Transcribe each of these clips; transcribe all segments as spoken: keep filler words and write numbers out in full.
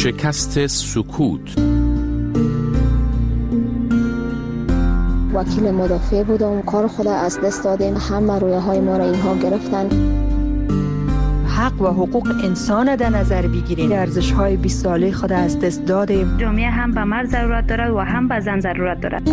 شکست سکوت. وکیل مدافع بودم، کار خود از دست دادیم، همه رویه های ما را اینها گرفتن. حق و حقوق انسان در نظر بگیریم، ارزش های بیست ساله خود از دست دادیم. جامعه هم به مرد ضرورت دارد و هم به زن ضرورت دارد.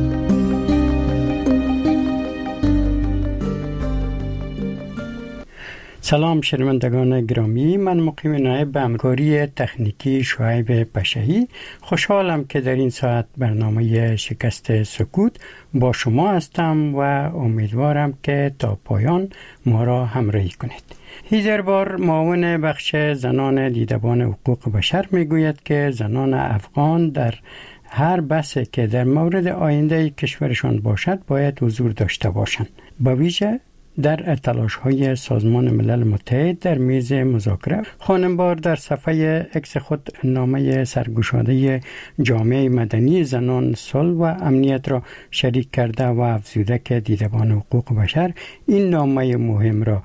سلام شنوندگان گرامی، من مقیم نایب به همکاری تکنیکی شعیب پشهی خوشحالم که در این ساعت برنامه شکست سکوت با شما هستم و امیدوارم که تا پایان ما را همراهی کنید. هیدر بار معاون بخش زنان دیدبان حقوق بشر میگوید که زنان افغان در هر بحثی که در مورد آینده کشورشان باشد باید حضور داشته باشند، با ویژه در تلاش‌های سازمان ملل متحد در میز مذاکره. خانم بار در صفحه اکس خود نامه سرگشاده جامعه مدنی زنان صلح و امنیت را شریک کرده و افزوده که دیدبان حقوق بشر این نامه مهم را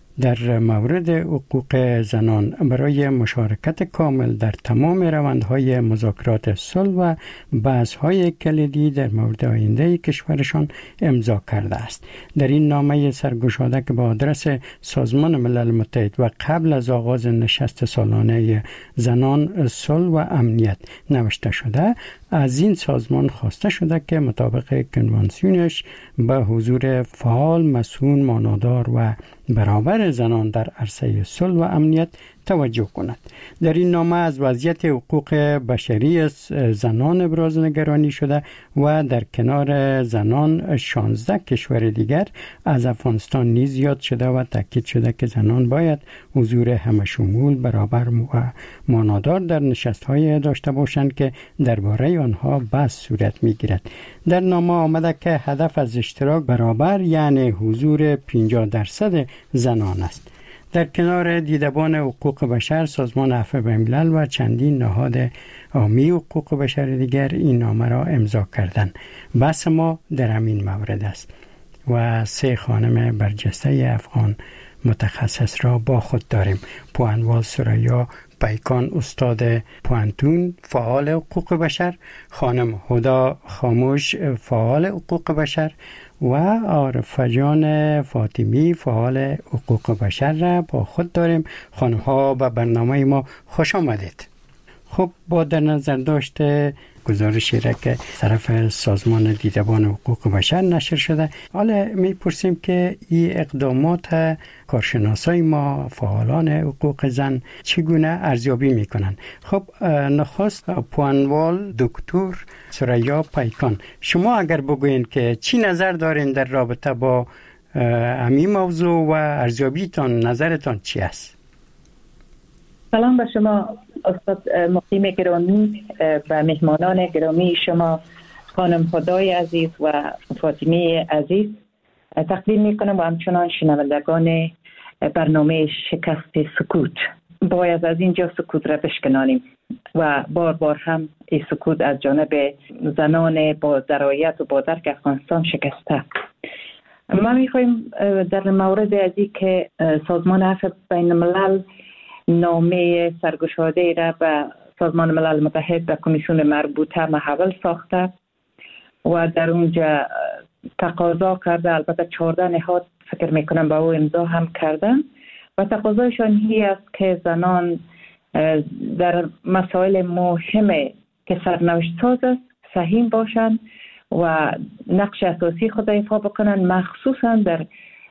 در مورد حقوق زنان برای مشارکت کامل در تمام روندهای مذاکرات صلح و بحث‌های کلیدی در مورد آینده کشورشان امضا کرده است. در این نامه سرگشاده که با آدرس سازمان ملل متحد و قبل از آغاز نشست سالانه زنان صلح و امنیت نوشته شده، از این سازمان خواسته شده که مطابق کنوانسیونش به حضور فعال، مسئول، مانادار و برابر زنان در عرصه صلح و امنیت توجه کند. در این نامه از وضعیت حقوق بشری زنان ابراز نگرانی شده و در کنار زنان شانزده کشور دیگر از افغانستان نیز یاد شده و تاکید شده که زنان باید حضور همشمول، برابر و مانادار در نشست‌های داشته باشند که درباره آنها بحث صورت می‌گیرد. در نامه آمده که هدف از اشتراک برابر یعنی حضور پنجاه درصد زنان است. در کنار دیدبان حقوق بشر، سازمان عفو بین‌الملل و چندین نهاد عامی حقوق بشر دیگر این نامه را امضا کردند. بحث ما در همین مورد است و سه خانم برجسته افغان متخصص را با خود داریم. پوانوال سریا پیکان، استاد پوانتون، فعال حقوق بشر، خانم هدا خاموش، فعال حقوق بشر و عارفه جان فاطمی، فعال حقوق بشر را با خود داریم. خانم ها به برنامه ما خوش آمدید. خب، با در نظر داشته گزارشی را که طرف سازمان دیدبان حقوق بشر نشر شده، حالا میپرسیم که این اقدامات کارشناسای ما، فعالان حقوق زن، چگونه ارزیابی میکنن؟ خب، نخست پوانوال دکتر سریا پیکان، شما اگر بگوین که چی نظر دارین در رابطه با همین موضوع و ارزیابیتان، نظرتان چی است؟ سلام به شما استاد مقیم گرامی، و مهمانان گرامی شما خانم هدای عزیز و فاطمه عزیز تقدیم میکنم و همچنان شنوندگان برنامه شکست سکوت. باید از اینجا سکوت را بشکنانیم و بار بار هم این سکوت از جانب زنان با درایت و با درک افغانستان شکسته. ما میخوایم در مورد ازی که سازمان عفو بین الملل نامه سرگشاده را به سازمان ملل متحد و کمیسیون مربوطه محول ساخته و در اونجا تقاضا کرده، البته چهارده نهاد فکر میکنم با او امضا هم کردن و تقاضایشان هی است که زنان در مسائل مهمه که سرنوشت ساز است سهیم باشند و نقش اساسی خود ایفا بکنن، مخصوصا در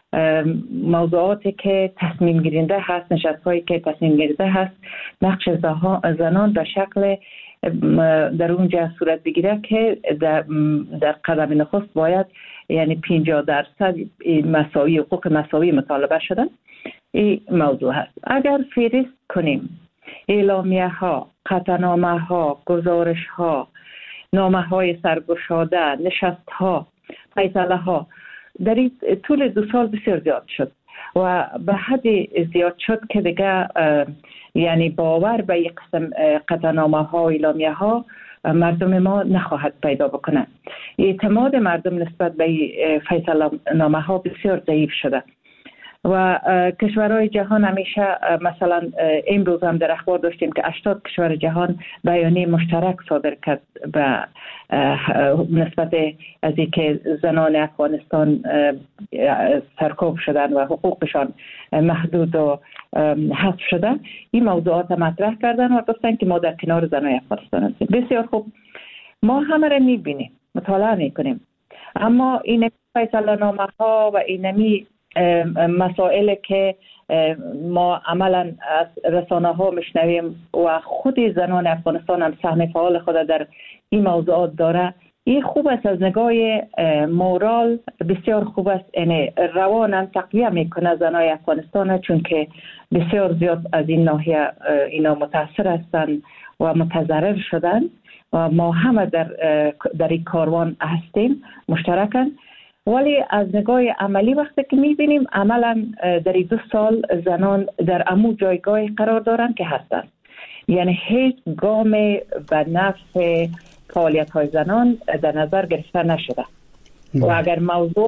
موضوعاتی که تصمیم گیرنده هست، نشست‌هایی که تصمیم گیرنده هست، نقش زنان به شکل در اونجا صورت بگیره که در, در قدم نخست باید یعنی پنجاه درصد مساوی، حقوق مساوی مطالبه شدن. این موضوع هست. اگر فهرست کنیم اعلامیه ها، قطعنامه ها، گزارش ها، نامه های سرگشاده، نشست ها، فیصله ها در این طول دو سال بسیار زیاد شد و به حد زیاد شد که دیگه یعنی باور به یک قسم قطعنامه ها و اعلامیه ها مردم ما نخواهد پیدا بکنه. اعتماد مردم نسبت به فیصله نامه ها بسیار ضعیف شده. و کشورهای جهان همیشه مثلا امروز هم در اخبار داشتیم که هشتاد کشور جهان بیانیه مشترک صادر کرد به نسبت از اینکه زنان افغانستان سرکوب شدن و حقوقشان محدود و حذف شده. این موضوعات مطرح کردن و گفتن که ما در کنار زنان افغانستان هستیم. بسیار خوب، ما همه را میبینیم، مطالعه میکنیم، اما این فیصله نامه ها و اینمی مسائل که ما عملا از رسانه ها میشنویم و خود زنان افغانستان هم سهم فعال خود در این موضوعات داره، این خوب است. از نگاه مورال بسیار خوب است، یعنی روانم تقویه میکنه زنای افغانستان، چون که بسیار زیاد از این ناحیه اینا متاثر هستند و متضرر شدن و ما همه در در این کاروان هستیم مشترکاً. ولی از نگاه عملی وقتی که میبینیم عملا در این دو سال زنان در امو جایگاه قرار دارن که هستن، یعنی هیچ گام به نفع فعالیت های زنان در نظر گرفته نشده و اگر موضوع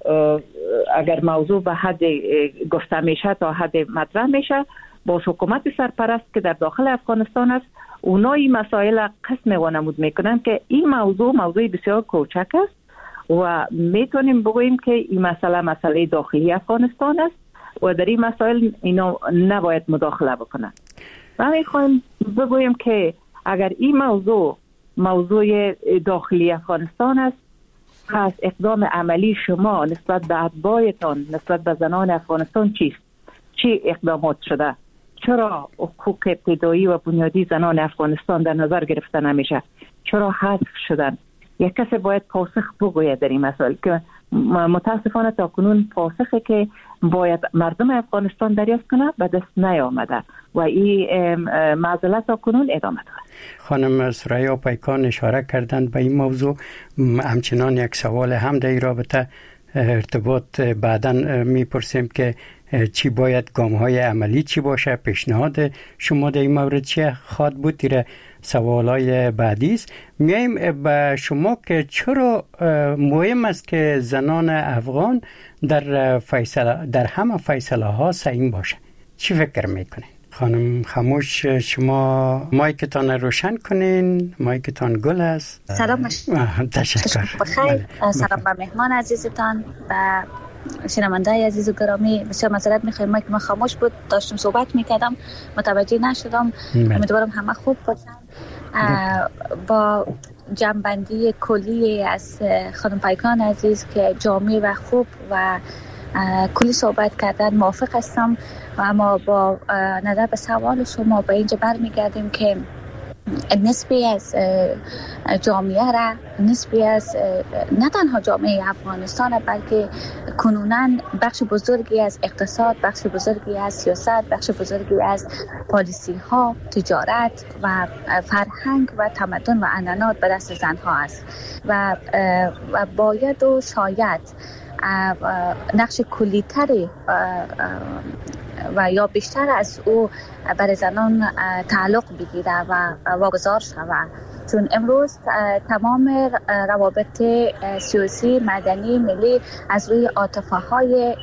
اگر موضوع به حد گفته میشه تا حد مطرح میشه با حکومت سرپرست که در داخل افغانستان است، اونایی مسائل قسم و نمود میکنن که این موضوع موضوع بسیار کوچک است و میتونیم بگوییم که این مسئله مسئله داخلی افغانستان است و در این مسائل اینا نباید مداخله بکنن. و میخوایم بگوییم که اگر این موضوع موضوع داخلی افغانستان است، پس اقدام عملی شما نسبت به اتباعتان، نسبت به زنان افغانستان چیست؟ چی اقدامات شده؟ چرا حقوق ابتدایی و بنیادی زنان افغانستان در نظر گرفته نمیشه؟ چرا حذف شدن؟ یک کسی باید پاسخ بگوید در این مسائل که متاسفانه تا کنون پاسخی که باید مردم افغانستان دریافت کنه به دست نیامده و این معضله تا کنون ادامه داره. خانم ثریا پیکان اشاره کردند به این موضوع. همچنان یک سوال هم در این رابطه ارتباط بعداً میپرسیم که چی باید گام‌های عملی چی باشه، پیشنهاد شما در این مورد چی خواد بود؟ تیره سوالای بعدی است. میایم به شما که چرا مهم است که زنان افغان در فیصله در همه فیصله ها سعیم باشه؟ چی فکر میکنین؟ خانم خاموش، شما مایکتان روشن کنین. مایکتان گل است. سلام. تشکر. بخیر. سلام به مهمان عزیزتان و شنونده عزیز و گرامی. بسیار معذرت میخوایم، مایک من خاموش بود، داشتم صحبت میکردم متوجه نشدم. امیدوارم همه خوب باشن. با جنبندی کلی از خانم پیکان عزیز که جامع و خوب و کلی صحبت کردن موافق هستم، و اما با نظر به سوال شما به اینجا برمیگردیم که نسبی از جامعه را، نسبی از نه تنها جامعه افغانستان بلکه کنوناً بخش بزرگی از اقتصاد، بخش بزرگی از سیاست، بخش بزرگی از پالیسی ها، تجارت و فرهنگ و تمدن و عنعنات به دست زنها است و و باید و شاید نقش کلی‌تری و یا بیشتر از او برای زنان تعلق بگیره و واگذار شود، چون امروز تمام روابط سیاسی، مدنی، ملی از روی عاطفه های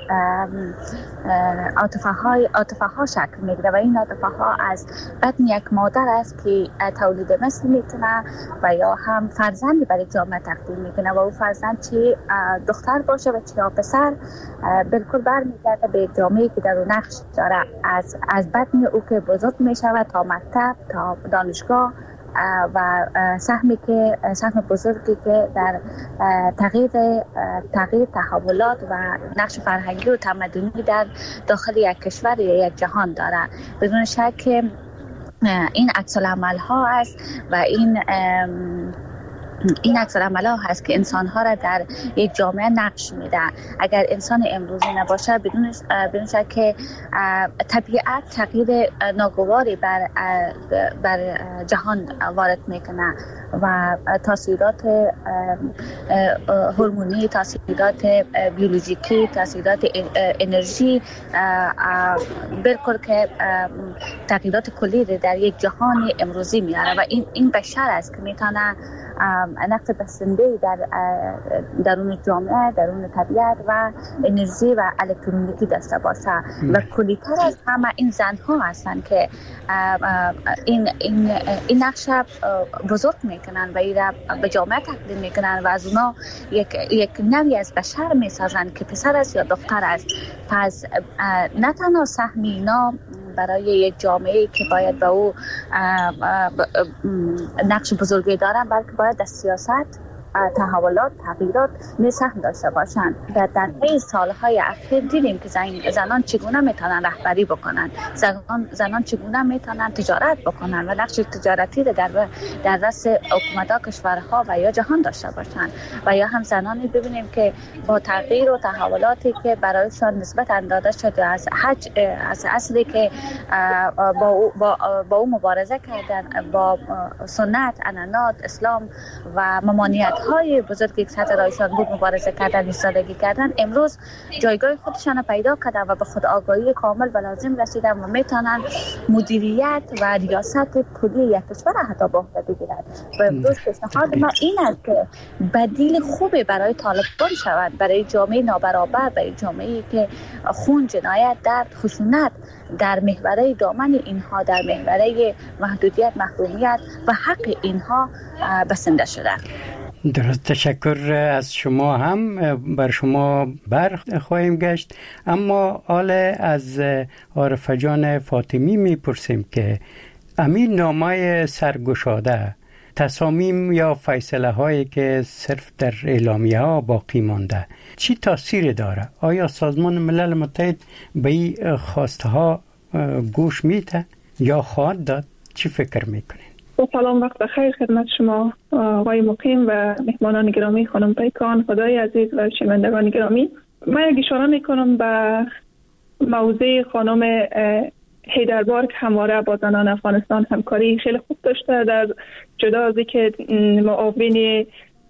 عاطفه های عاطفه ها شکل میگیره و این عاطفه ها از بطن یک مادر است که تولید مثل میکنه و یا هم فرزندی برای جامعه تقدیم میکنه و او فرزند چه دختر باشه و چه پسر بالکل برمیگرده به جامعه که در اون نقش داره، از از بطن او که بزرگ میشود تا مکتب تا دانشگاه و سهمی که سهم بزرگی که در تغییر تغییر تحولات و نقش فرهنگی و تمدنی در داخل یک کشور یا یک جهان داره. بدون شک این عکس العمل ها است و این این عکس العمل ها هست که انسان ها را در یک جامعه نقش میده. اگر انسان امروزی نباشه بدون بدون شک که طبیعت تغییر ناگواری بر بر جهان وارد میکنه و تاثیرات هورمونی، تاثیرات بیولوژیکی، تاثیرات انرژی بالکل که تغییرات کلی در یک جهان امروزی میاره و این این بشر است که میتونه نقش بسنده در درون جامعه، درون طبیعت و انرژی و الکترونیکی داشته باشه و کلی‌تر از همه این زنها هستند که این این این نقش بزرگ میکنن و این به جامعه تقدیم میکنن و از اونا یک یک نوعی از بشر میسازن که پسر است یا دختر است. پس نه تنها سهم اینا برای یک جامعه که باید به او نقش بزرگی دارن، بلکه باید در سیاست، تحولات، تغییرات سهم داشته باشند. و در طی سالهای اخیر دیدیم که زنان چگونه میتونن رهبری بکنن، زنان زنان چگونه میتونن تجارت بکنن و نقش تجارتی در در دست حکومت‌ها، کشورها و یا جهان داشته باشند. و یا هم زنانی ببینیم که با تغییر و تحولاتی که برایشان نسبت داده شده از حج از اصلی که با او, با, با او مبارزه کردن با سنت، عنعنات، اسلام و ممانعت های بزرگی که سطح رایشان بود مبارزه کردن، ایستادگی کردن، امروز جایگاه خودشان پیدا کردن و به خود آگاهی کامل و لازم رسیدن و میتونن مدیریت و ریاست کلی یک کشور حتی به عهده بگیرند. و امروز پیشنهاد ما این است که بدیل خوبی برای طالبان شود، برای جامعه نابرابر، برای جامعه‌ای که خون، جنایت، درد، خشونت در محوره دامن اینها، در محوره محدودیت، محرومیت و حق اینها بسنده شده. درست، تشکر از شما. هم بر شما بر خواهیم گشت، اما حال از عارفه جان فاطمی میپرسیم که امین نامه سرگشاده، تصامیم یا فیصله هایی که صرف در اعلامیه ها باقی مانده چی تاثیر داره؟ آیا سازمان ملل متحد به این خواسته ها گوش میده یا خواهد داد؟ چی فکر میکنین؟ سلام، وقت بخیر خدمت شما آقای مقیم و مهمانان گرامی، خانم پیکان، خدای عزیز و شنوندگان گرامی. من یک اشاره میکنم به موضوع خانم حیدربار که همواره با زنان افغانستان همکاری خیلی خوب داشته، در جدا از اینکه معاون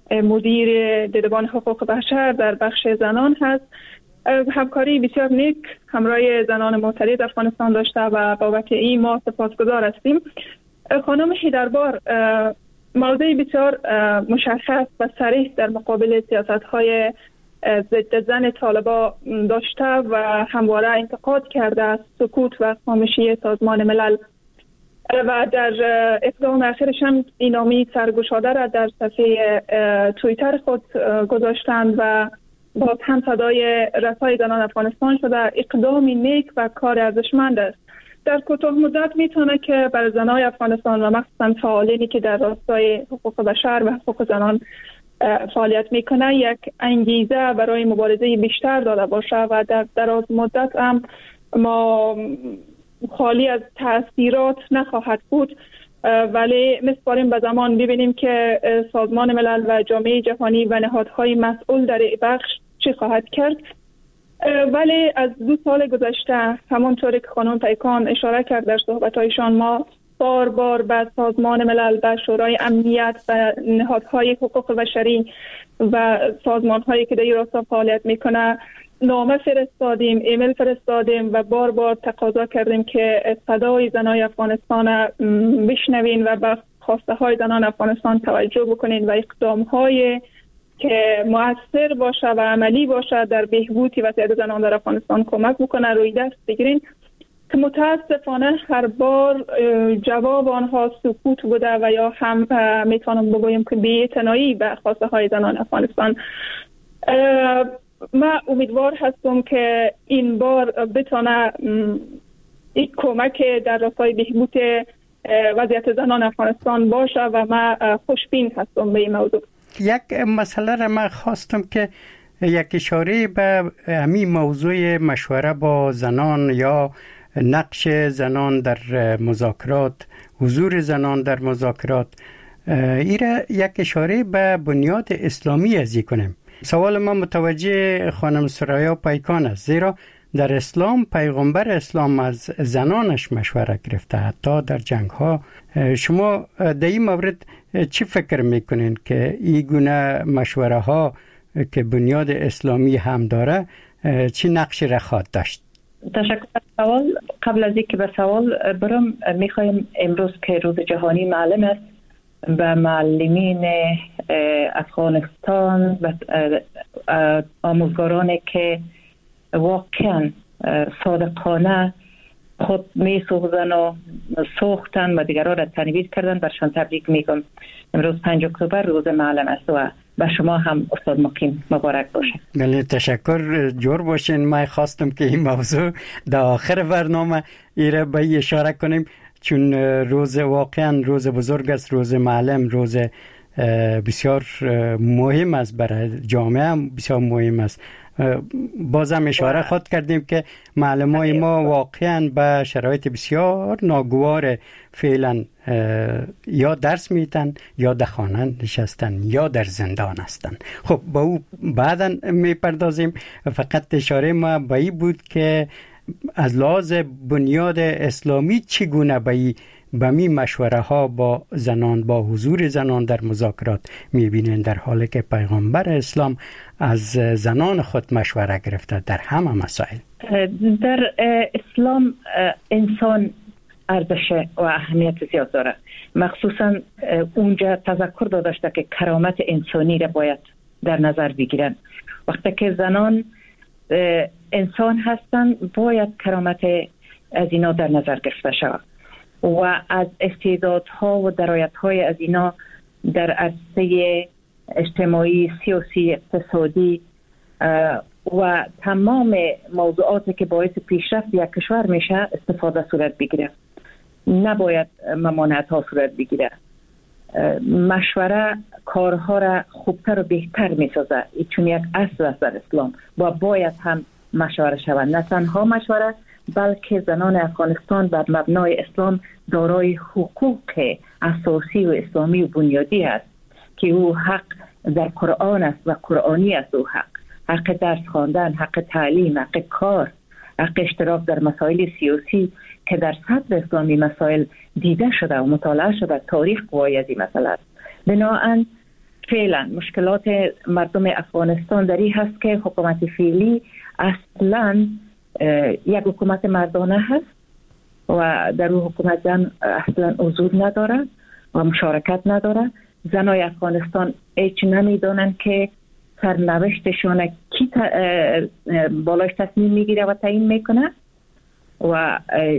مدیر دیدبان حقوق بشر در بخش زنان هست، همکاری بسیار نیک همراه زنان معترض افغانستان داشته و بابت این ما سپاسگزار هستیم. خانم حیدربار موضوع بسیار مشخص و صریح در مقابل سیاست‌های ضد زن طالبان داشته و همواره انتقاد کرده از سکوت و خاموشی سازمان ملل و در اقدام اخیرش هم این نامه سرگشاده را در صفحه توییتر خود گذاشتند و باز هم صدای رسای زنان افغانستان شده. اقدامی نیک و کار ارزشمند است. در کوتاه مدت میتونه که برای زنان افغانستان و مخصوصا فعالینی که در راستای حقوق بشر و حقوق زنان فعالیت میکنه یک انگیزه برای مبارزه بیشتر داده باشه و در دراز مدت هم ما خالی از تأثیرات نخواهد بود، ولی میسپاریم به زمان ببینیم که سازمان ملل و جامعه جهانی و نهادهای مسئول در بخش چی خواهد کرد. ولی از دو سال گذشته همونطوری که خانم پیکان اشاره کرد در صحبت‌هایشان، ما بار بار به سازمان ملل، به شورای امنیت و نهادهای حقوق بشری و سازمان‌هایی که در این راستا فعالیت میکنه نامه فرستادیم، ایمیل فرستادیم و بار بار تقاضا کردیم که صدای زنان افغانستان بشنوین و به خواسته های زنان افغانستان توجه بکنین و اقدام‌های که مؤثر باشه و عملی باشه در بهبود وضعیت زنان در افغانستان کمک بکنه روی دست بگیرین، که متاسفانه هر بار جواب آنها سکوت بوده و یا هم میتونم بگویم که بی‌اعتنایی به خواسته های زنان افغانستان. من امیدوار هستم که این بار بتونه یک کمک در راستای بهبود وضعیت زنان افغانستان باشه و من خوشبین هستم به این موضوع. یک مسئله را من خواستم که یک اشاره به همین موضوع مشوره با زنان یا نقش زنان در مذاکرات، حضور زنان در مذاکرات، ایره یک اشاره به بنیاد اسلامی ازی کنیم. سوال من متوجه خانم سرایا پیکان است، زیرا در اسلام پیغمبر اسلام از زنانش مشوره گرفته، حتی در جنگ ها. شما در این مورد چی فکر میکنین که این گونه مشوره ها که بنیاد اسلامی هم داره چی نقشی را خواهد داشت؟ تشکر از سوال. قبل از اینکه به سوال برم، میخوایم امروز که روز جهانی معلم است به معلمین افغانستان و آموزگارانی که واقعا صادقانه خود می سوزن و سوختن و دیگران را تنویر کردن، برشان تبریک میگم. امروز پنج اکتبر روز معلم است و به شما هم استاد مقیم مبارک باشه. بله تشکر، جور باشین. ما خواستم که این موضوع در آخر برنامه ایره به اشاره کنیم، چون روز واقعا روز بزرگ است، روز معلم، روز بسیار مهم است برای جامعه، هم بسیار مهم است. بازم اشاره خود کردیم که معلمای ما واقعا به شرایط بسیار ناگوار فعلا یا درس میتن یا در خانه نشستن یا در زندان هستن. خب با او بعدا میپردازیم. فقط اشاره ما به این بود که از لحاظ بنیاد اسلامی چگونه به این به می مشوره ها با زنان، با حضور زنان در مذاکرات میبینن، در حالی که پیغمبر اسلام از زنان خود مشوره گرفته در همه مسائل. در اسلام انسان ارزش و اهمیت زیاد داره، مخصوصا اونجا تذکر داده شده که کرامت انسانی را باید در نظر بگیرن. وقتی که زنان انسان هستن باید کرامت از اینا در نظر گرفته شود و از استعدادها و درایت‌های از اینا در عرصه اجتماعی، سیاسی، اقتصادی و تمام موضوعاتی که باعث پیشرفت یک کشور میشه استفاده صورت بگیره. نباید ممانعت ها صورت بگیره. مشوره کارها را خوبتر و بهتر میسازه، چون یک اصل است در اسلام و باید هم مشوره شود. نه تنها مشوره بلکه زنان افغانستان بر مبنای اسلام دارای حقوق اساسی و اسلامی و بنیادی است که او حق در قرآن است و قرآنی است. او حق حق درس خواندن، حق تعلیم، حق کار، حق اشتراک در مسائل سیاسی که در صدر اسلامی مسائل دیده شده و مطالعه شده. تاریخ گواهی از این مسئله است. بنابراین فعلا مشکلات مردم افغانستان در این هست که حکومت فعلی اصلا یک حکومت مردانه هست و در اون حکومت زن اصلا حضور نداره و مشارکت نداره. زنای افغانستان هیچ نمیدونن که سرنوشتشون کی بالاش تصمیم میگیره و تعیین میکنه و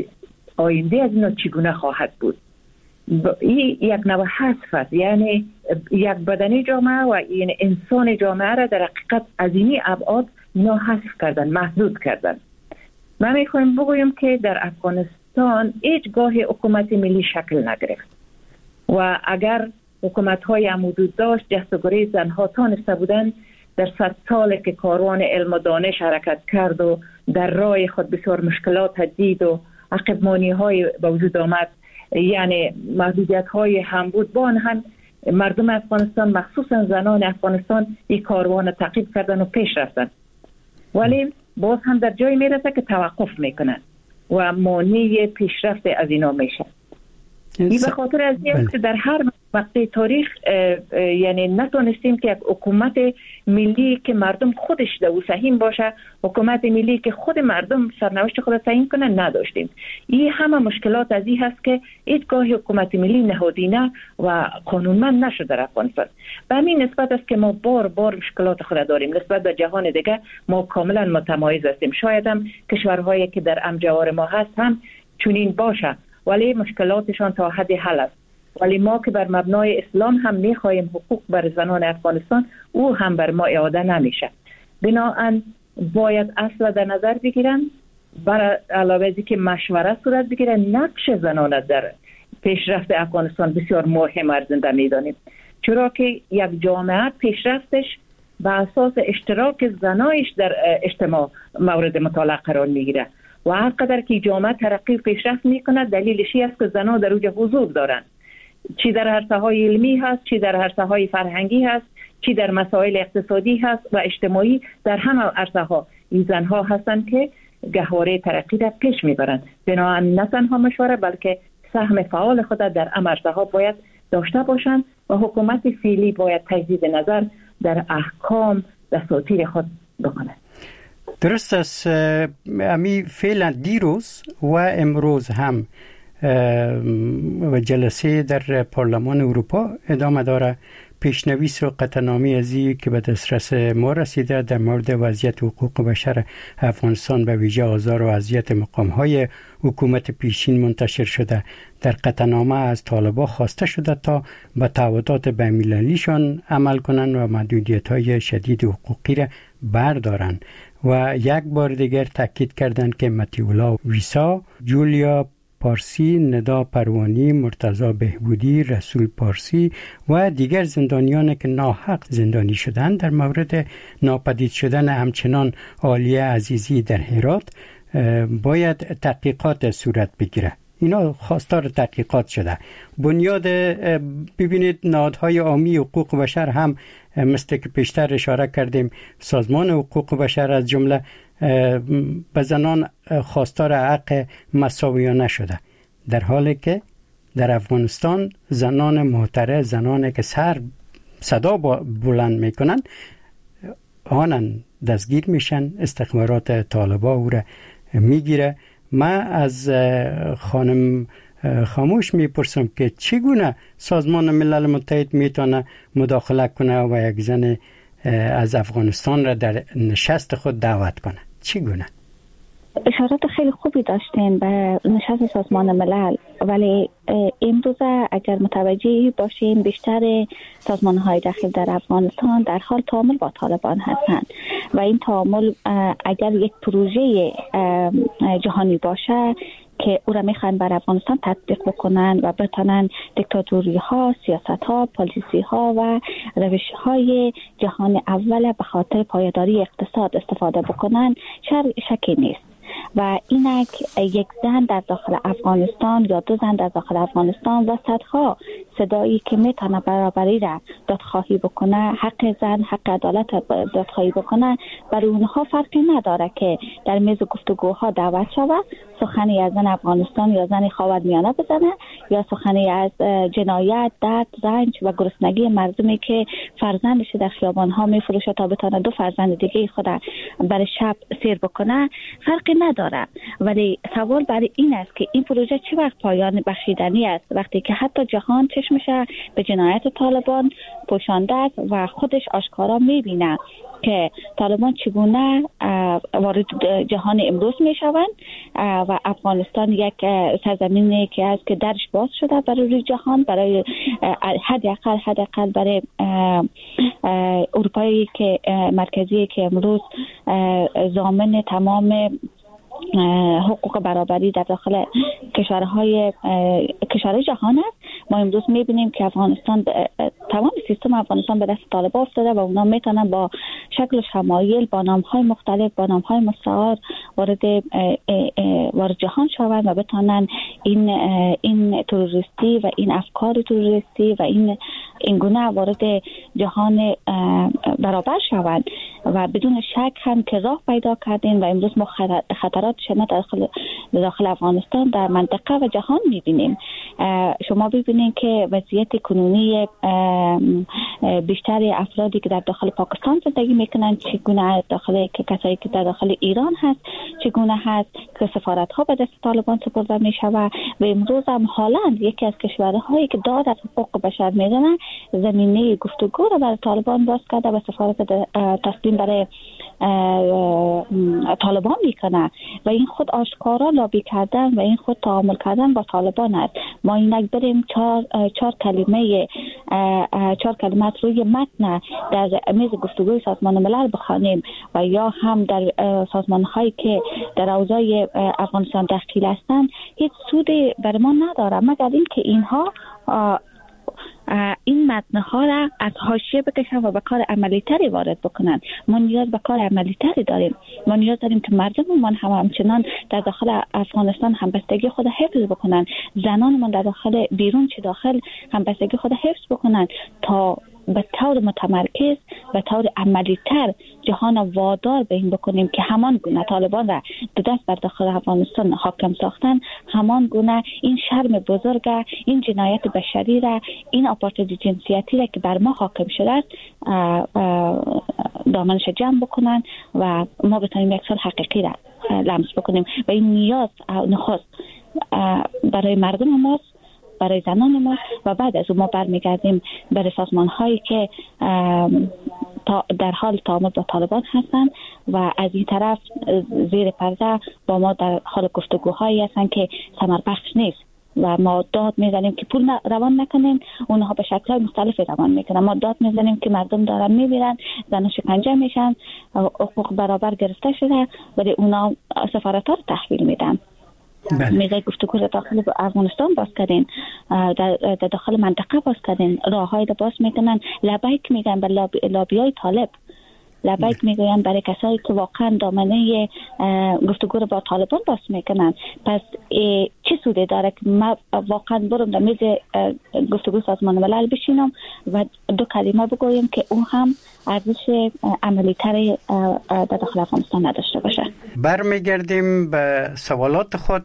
آینده از اینا چگونه خواهد بود. این یک نوع حذف است، یعنی یک بدنی جامعه و این انسان جامعه را در حقیقت از اینی ابعاد اینا حذف کردن، محدود کردن. من میخوایم بگویم که در افغانستان هیچ گاه حکومت ملی شکل نگرفت و اگر حکومت های حدود داشت جستگوری زنها تانسته بودن در صد سال که کاروان علم و دانش حرکت کرد و در راه خود بسیار مشکلات دید و عقب مانی های به وجود آمد، یعنی محدودیت های هم بود، با آن هم مردم افغانستان مخصوصا زنان افغانستان این کاروان تعقیب کردن و پیش رفتن، ولی باز هم در جای میرسه که توقف میکنن و مانع پیشرفت از اینا میشه. این به خاطر از این که در هر وقت تاریخ یعنی نتونستیم که یک حکومت ملی که مردم خودش دو سهیم باشه، حکومت ملی که خود مردم سرنوشت خود تعیین کنه نداشتیم. این همه مشکلات از این هست که هیچگاه حکومت ملی نهادینه و قانونمند نشد در افغانستان. به همین نسبت است که ما بار بار مشکلات خود داریم. نسبت به جهان دیگه ما کاملا متمایز هستیم. شاید هم کشورهایی که در امجوار ما هست هم چنین باشه، ولی مشکلاتشان تا حد حل است. ولی ما که بر مبنای اسلام هم میخواهیم حقوق بر زنان افغانستان، او هم بر ما اعاده نمیشه. بنابراین باید اصلا در نظر بگیرن، بر علاوه از که مشوره صورت بگیرن. نقش زنان در پیشرفت افغانستان بسیار مهم ارزنده میدانیم، چرا که یک جامعه پیشرفتش به اساس اشتراک زنایش در اجتماع مورد مطالعه قرار میگیره و هر قدر که جامعه ترقی و پیشرفت میکنه دلیلش است که زنان در اوج حضور دارن، چی در عرصه‌های علمی هست، چی در عرصه‌های فرهنگی هست، چی در مسائل اقتصادی هست و اجتماعی. در همه عرصه‌ها این زنها هستند که گهواره ترقی را پیش میبرند. بنابراین نه تنها مشوره بلکه سهم فعال خود در این عرصه‌ها باید داشته باشند و حکومت فعلی باید تجدید نظر در احکام دستور خود بکنه. درست است. امی فعلا دیروز و امروز هم و جلسه در پارلمان اروپا ادامه داره. پیشنویس و قطعنامه ازی که به دسترس ما رسیده در مورد وضعیت حقوق بشر افغانستان به ویژه آزار و اذیت مقام‌های حکومت پیشین منتشر شده. در قطعنامه از طالبان خواسته شده تا به تعهدات بین‌المللیشان عمل کنند و محدودیت‌های شدید حقوقی را بردارند و یک بار دیگر تاکید کردند که متیولا ویسا، جولیا پارسی، ندا پروانی، مرتضی بهبودی، رسول پارسی و دیگر زندانیان که ناحق زندانی شدند در مورد ناپدید شدن همچنان عالیه عزیزی در هرات باید تحقیقات صورت بگیره. اینا خواستار تحقیقات شده. بنیاد ببینید نهادهای عامی حقوق بشر هم مثل که پیشتر اشاره کردیم سازمان حقوق بشر از جمله به زنان خواستار حق مساویانه شده، در حالی که در افغانستان زنان معترض، زنانی که سر صدا بلند میکنن آنن دستگیر میشن، استخبارات طالبان او را میگیره. من از خانم خاموش میپرسم که چگونه سازمان ملل متحد میتونه مداخله کنه و یک زن از افغانستان را در نشست خود دعوت کنه؟ چگونه؟ اشارات خیلی خوبی داشتین به نشست سازمان ملل، ولی امروزه اگر متوجه باشیم بیشتر سازمان‌های داخل در افغانستان در حال تعامل با طالبان هستند و این تعامل اگر یک پروژه جهانی باشه که او را میخوان بر افغانستان تطبیق بکنن و بتونن دیکتاتوری ها، سیاست ها، پالیسی ها و روش های جهان اول به خاطر پایداری اقتصاد استفاده بکنن شکی نیست. و اینک یک زن در داخل افغانستان یا دو زن در داخل افغانستان و صدها صدایی که میتونه برابری را دادخواهی بکنه، حق زن، حق عدالت دادخواهی بکنه، برای اونها فرقی نداره که در میز گفتگوها دعوت شود سخنی از زن افغانستان یا زن خاورمیانه بزنه یا سخنی از جنایت، درد، رنج و گرسنگی مردمی که فرزندش در خیابان‌ها میفروشه تا بتونه دو فرزند دیگه خود برای شب سیر بکنه، فرقی نداره. ولی سوال برای این است که این پروژه چه وقت پایان بخشیدنی است، وقتی که حتی جهان چشمش به جنایت طالبان پوشانده است و خودش آشکارا میبینه که طالبان چگونه وارد جهان امروز می شوند و افغانستان یک سرزمینی که است که درش باز شده برای جهان، برای حداقل حداقل برای اروپایی که مرکزی که امروز ضامن تمام حقوق برابری در داخل کشورهای کشورهای جهان است. ما امروز میبینیم که افغانستان تمام سیستم افغانستان به دست طالبان افتاده و اونا میتونن با شکل شمایل با نامهای مختلف با نامهای مستعار وارد وارد جهان شوند و بتونن این این تروریستی و این افکار تروریستی و این این گونه وارد جهان برابر شوند و بدون شک هم که راه پیدا کردین و امروز ما خطرات شدید داخل داخل افغانستان در منطقه و جهان میبینیم. شما ببینید که وضعیت کنونی بیشتر افرادی که در داخل پاکستان زندگی میکنن چگونه، داخل که کسایی که در داخل ایران هست چگونه هست که سفارت ها به دست طالبان سپرده میشود و امروز هم هلند یکی از کشورهایی که داد از حقوق بشر میزنه زمینه گفتگو رو برای طالبان باز کرده و سفارت تسلیم برای طالبان میکنه و این خود آشکارا لابی کردن و این خود تعامل کردن با طالبان است. ما اینک بریم چهار چهار کلمه چهار کلمات روی متن در میز گفتگوی سازمان ملل بخوانیم و یا هم در سازمان هایی که در اوضاع افغانستان دخیل هستند هیچ سودی بر ما نداره مگر اینکه اینها این متنها را از حاشیه بکشن و به کار عملی تری وارد بکنن. ما نیاز به کار عملی تری داریم. ما نیاز داریم که مردممان هم همچنان در داخل افغانستان همبستگی خود حفظ بکنن، زنانمان در داخل بیرون چه داخل همبستگی خود حفظ بکنن تا به طور متمرکز به طور عملی تر جهان وادار به این بکنیم که همان گونه طالبان را دو دست بر داخل افغانستان حاکم ساختن، همان گونه این شرم بزرگ، این جنایت بشری را، این آپارتاید جنسیتی را که بر ما حاکم شده است دامنش جمع بکنن و ما بتونیم یک سال حقیقی را لمس بکنیم و این نیاز نخست برای مردم ماست، برای زنان ما، و بعد از اون ما برمیگردیم برای سازمان هایی که در حال تعامل با طالبان هستند و از این طرف زیر پرده با ما در حال گفتگوهایی هستند که ثمر بخش نیست و ما داد میزنیم که پول روان نکنیم، اونها به شکل‌های مختلف روان میکنن. ما داد میزنیم که مردم دارن میمیرن، زنان شکنجه میشن، حقوق برابر گرفته شده، ولی اونا سفارت‌ها رو تحویل میدن. میگه گفتگو رو داخل افغانستان باز کردین، در داخل منطقه باز کردین، راه‌های رو باز میکنن، لبیک میگن به لابی، لابیای طالب، لبیک میگوین برای کسایی که واقعا دامنه گفتگو رو با طالبان باز میکنن. پس چه سوده داره که ما واقعا برم در میز گفتگو سازمان ملل بشینم و دو کلمه بگویم که اون هم ارزش عملی تری در داخل افغانستان نداشته باشه. برمیگردیم به سوالات خود.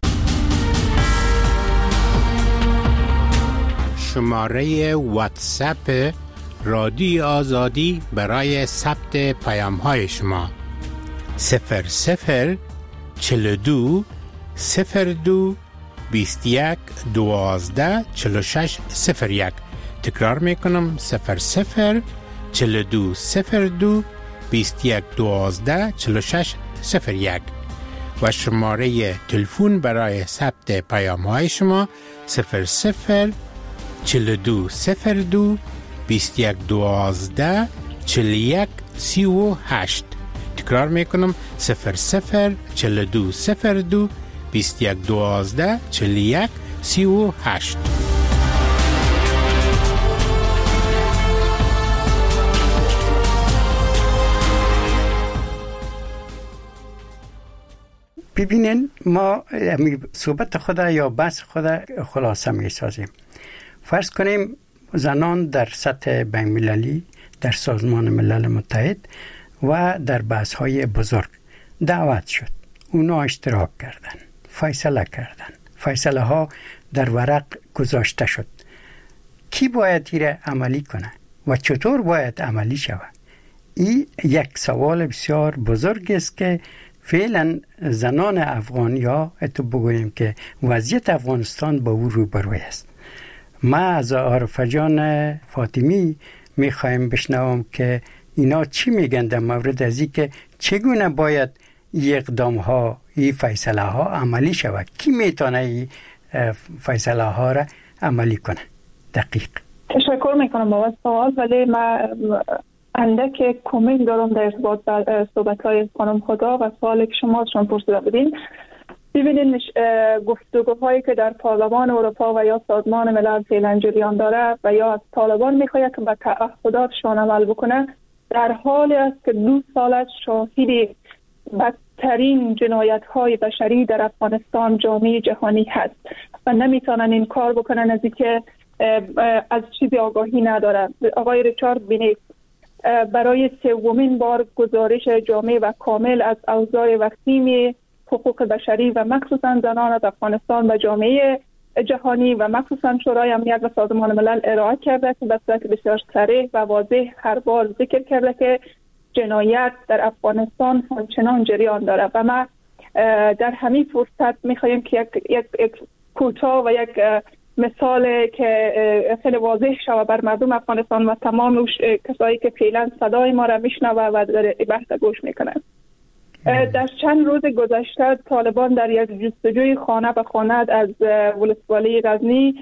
شماره واتساپ رادیو آزادی برای ثبت پیام های شما صفر صفر چهل و دو صفر دو بیست و یک دوازده چهل و شش صفر یک. تکرار میکنم صفر صفر چهل و دو صفر دو بیست و یک دوازده چهل و شش صفر یک و شماره تلفن برای ثبت پیام های شما صفر صفر چهل و دو صفر دو بیست و یک دوازده چهل و یک سی و هشت. تکرار میکنم صفر صفر چهل و دو صفر دو بیست و یک دوازده چهل و یک سی و هشت. ببینین ما صحبت خود یا بحث خود خلاصه می سازیم. فرض کنیم زنان در سطح بین‌المللی در سازمان ملل متحد و در بحث‌های بزرگ دعوت شد، اونا اشتراک کردن، فیصله کردن، فیصله ها در ورق گذاشته شد. کی باید ایره عملی کنه و چطور باید عملی شود؟ این یک سوال بسیار بزرگ است که فعلا زنان افغان یا اتو بگوییم که وضعیت افغانستان با او روبرو است. ما از عارفه جان فاطمی میخوایم بشنوم که اینا چی میگن در مورد از این که چگونه باید این اقدام ها، این فیصله ها عملی شود. کی میتونه این فیصله ها را عملی کنه؟ دقیق تشکر میکنم بابت سوال، ولی ما اندک کامل دارم در ارتباط با صحبت های خانم خدا و سوالی که شما چون پرسیده بودین. ببینید گفتگوهایی که در پارلمان اروپا و یا سازمان ملل فعلا جریان داره و یا از طالبان میخواهد که به تعهداتشان عمل بکنه، در حالی است که دو سال از شاهد بدترین جنایت های بشری در افغانستان جامعه جهانی هست و نمیتونن این کار بکنن از اینکه از چیزی آگاهی ندارن. آقای ریچارد بینیف برای سومین بار گزارش جامع و کامل از اوضاع وخیم حقوق بشری و مخصوصا زنان از افغانستان و جامعه جهانی و مخصوصا شورای امنیت و سازمان ملل ارائه کرده که به صورت بسیار صریح و واضح هر بار ذکر کرده که جنایت در افغانستان همچنان جریان داره و ما در همین فرصت میخوایم که یک, یک, یک کوتاه و یک مثال که خیلی واضح شود بر مردم افغانستان و تمام کسایی که فعلا صدای ما را میشنوه و در بحث گوش میکنند. در چند روز گذشته طالبان در یک جستجوی خانه به خانه از ولسوالی غزنی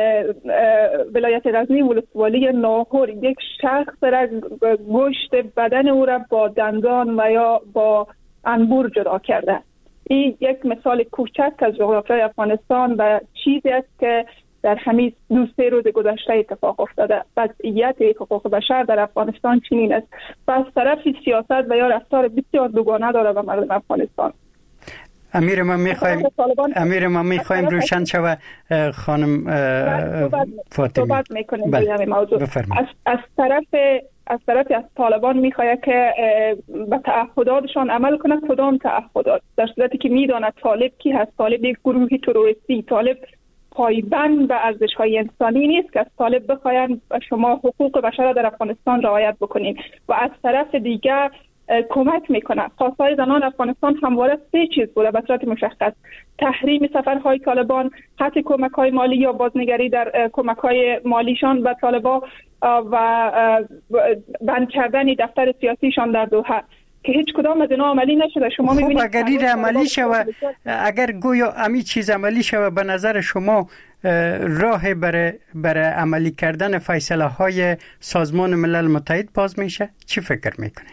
ولایت غزنی ولسوالی ناهور یک شخص را گوشت بدن او را با دندان و یا با انبور جدا کرده. این یک مثال کوچک از جغرافیای افغانستان و چیزی است که در همین دو سه روز گذشته اتفاق افتاده. وضعیت حقوق بشر در افغانستان چنین است و از طرف سیاست و یا رفتار بسیار دوگانه داره با مردم افغانستان. امیر ما میخوایم امیر ما میخوایم روشن شوه خانم فاطمی صحبت میکنیم در همین موضوع. از, از طرف از طرف از طالبان میخواد که به تعهداتشان عمل کنه. کدام تعهدات؟ در صورتی که میداند طالب کی هست. طالب یک گروه تروریستی، طالب پایبند به ارزش‌های انسانی نیست که از طالب بخواین شما حقوق بشر در افغانستان رعایت بکنین و از طرف دیگر کمک میکنه. خواستهای زنان افغانستان همواره سه چیز بوده به صورت مشخص: تحریم سفرهای طالبان، قطع کمک‌های مالی یا بازنگری در کمک‌های مالیشان به طالبان و بند کردن دفتر سیاسیشان در دوحه که هیچ کدام از اینا عملی نشده. شما خب می‌بینید اگر این عملی شود، اگر گویا امی چیز عملی شود، به نظر شما راه برای برای عملی کردن فیصله های سازمان ملل متحد باز میشه؟ چی فکر میکنین؟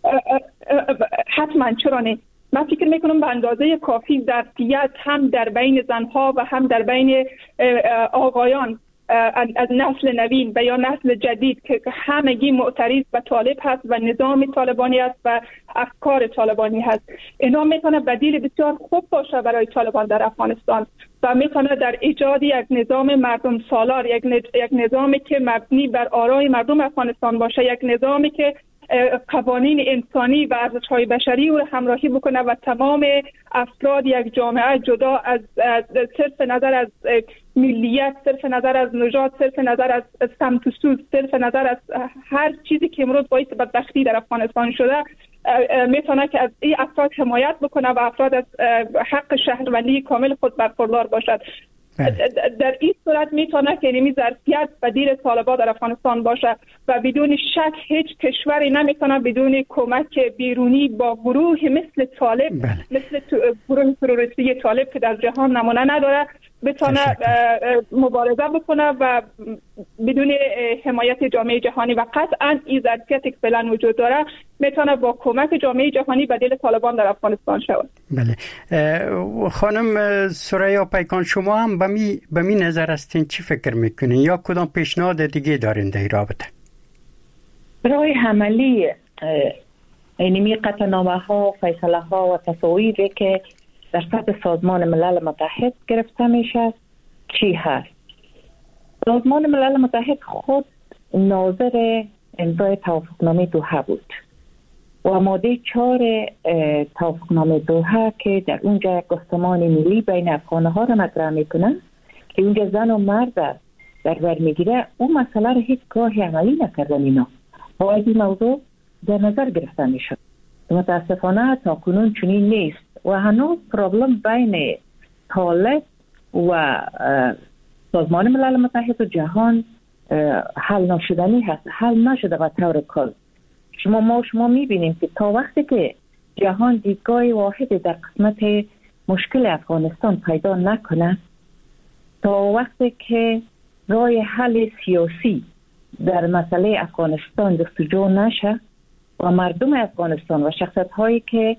حتما، چرا نه؟ من فکر میکنم به اندازه کافی ظرفیت هم در بین زنها و هم در بین آقایان از نسل نوین و یا نسل جدید که همگی معترض و طالب هست و نظام طالبانی است و افکار طالبانی هست، اینا میتونه بدیل بسیار خوب باشه برای طالبان در افغانستان و میتونه در ایجاد یک نظام مردم سالار، یک یک نظامی که مبنی بر آرای مردم افغانستان باشه، یک نظامی که قوانین انسانی و ارزش‌های بشری رو همراهی بکنه و تمام افراد یک جامعه جدا از صرف نظر از ملیت، صرف نظر از نژاد، صرف نظر از سمت و سو، صرف نظر از هر چیزی که امروز باعث بدبختی در افغانستان شده، میتونه که از این افراد حمایت بکنه و افراد از حق شهروندی کامل خود برخوردار باشد. در این صورت میتونه که اینمی ظرفیت بدیل طالبان در افغانستان باشه و بدون شک هیچ کشوری نمیتونه بدون کمک بیرونی با گروه مثل طالب، بله. مثل گروه تروریستی طالب که در جهان نمونه نداره، بتونه مبارزه بکنه و بدون حمایت جامعه جهانی و قطعا این ظرفیتی که فعلا وجود داره میتونه با کمک جامعه جهانی بدیل طالبان در افغانستان شود. بله. خانم ثریا پیکان، شما هم به می به می نظر هستین چی فکر میکنین یا کدام پیشنهاد دیگه دارین در رابطه؟ برای عملی اینمی قطعنامه ها، فیصله ها و تصاویری که در سطح سازمان ملل متحد گرفته میشه چی هست؟ سازمان ملل متحد خود ناظر امضای توافقنامه دوحه بود و ماده چهار توافقنامه دوحه که در اونجا یک گفتمان ملی بین افغانه ها را مطرح میکنن که اونجا زن و مرد در بر میگیره، اون مسئله را هیچ گاه عملی نکردن. اینا باید این موضوع در نظر گرفته میشد. متاسفانه تا کنون چنین نیست و هنوز پرابلم بین طالب و سازمان ملل متحد و جهان حل نشدنی هست، حل نشده به طور کل. شما ما شما میبینیم که تا وقتی که جهان دیدگاه واحد در قسمت مشکل افغانستان پیدا نکنه، تا وقتی که راه حل سیاسی در مسئله افغانستان جستجو نشه و مردم افغانستان و شخصیت هایی که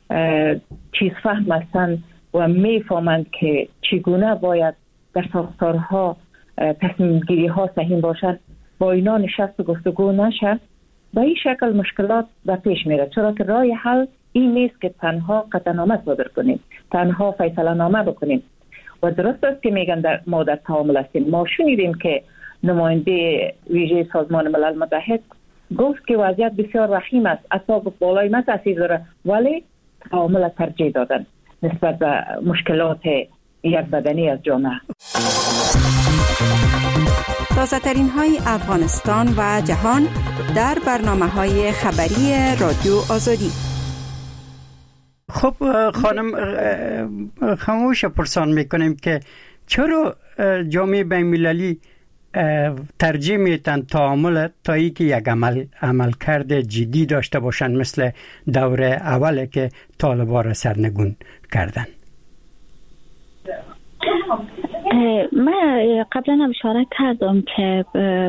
چیز فهم هستند و میفهمند که چگونه باید در ساختارها تصمیم گیری ها صحیح باشد، با اینا نشست و گفتگو نشه، به این شکل مشکلات به پیش میره. چرا که راه حل این نیست که تنها قطعنامه صادر کنیم، تنها فیصله نامه بکنیم. و درست است که میگن در ما در تعامل هستیم. ما شنیدیم که نماینده ویژه سازمان ملل متحد گفت که وضعیت بسیار وخیم است، اعصاب بالای ما تاثیر داره، ولی تعامل ترجیح دادن نسبت به مشکلات یک بدنی از جامعه. تازه ترین های افغانستان و جهان در برنامه های خبری رادیو آزادی. خب خانم خاموش پرسان میکنیم که چرا جامعه بین المللی ترجیح میتن تعامل تا ای که یک عمل عملکرد جدی داشته باشن مثل دوره اوله که طالبان را سرنگون کردن؟ من قبلا هم اشاره کردم که